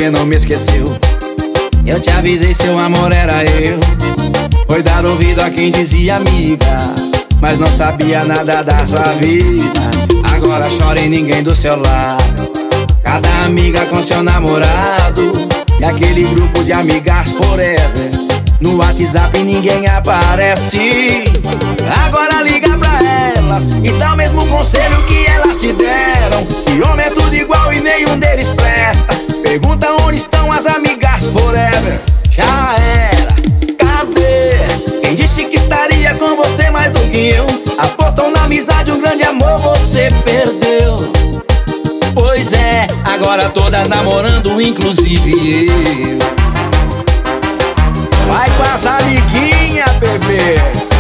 porque não me esqueceu. Eu te avisei, seu amor era eu. Foi dar ouvido a quem dizia amiga, mas não sabia nada da sua vida. Agora chora e ninguém do seu lado, cada amiga com seu namorado. E aquele grupo de amigas forever, no WhatsApp ninguém aparece. Agora liga pra elas e dá o mesmo conselho que elas te deram, que homem é tudo igual e nenhum deles presta. Pergunta onde estão as amigas forever. Já era, cadê? Quem disse que estaria com você mais do que eu? Apostam na amizade, um grande amor você perdeu. Pois é, agora todas namorando, inclusive eu. Vai com as amiguinhas, bebê.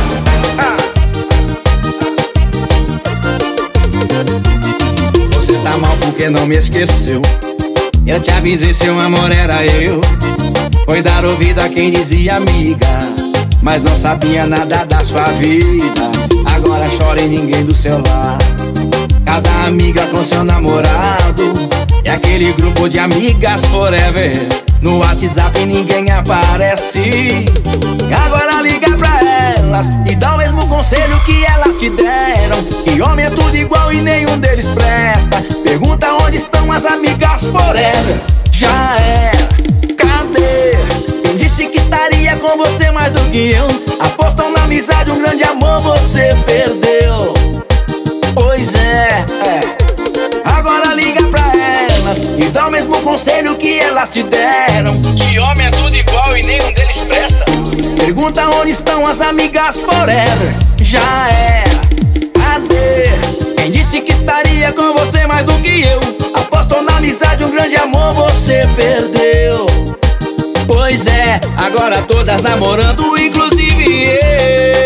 Você tá mal porque não me esqueceu. Eu te avisei, seu amor era eu. Foi dar ouvido a quem dizia amiga, mas não sabia nada da sua vida. Agora chora e ninguém do seu lado, cada amiga com seu namorado. E aquele grupo de amigas forever, no WhatsApp ninguém aparece. Agora liga pra elas e dá o mesmo conselho que elas te deram, que homem é tudo igual e nenhum deles presta. Pergunta onde estão as amigas forever. Já era, cadê? Quem disse que estaria com você mais do que eu? Apostam na amizade, um grande amor você perdeu. Pois é, agora liga pra elas e dá o mesmo conselho que elas te deram, que homem é tudo igual e nenhum deles presta. Pergunta onde estão as amigas forever. Já era, cadê? Quem disse que estaria com você mais do que eu? Apostou na amizade, um grande amor você perdeu. Pois é, agora todas namorando, inclusive eu.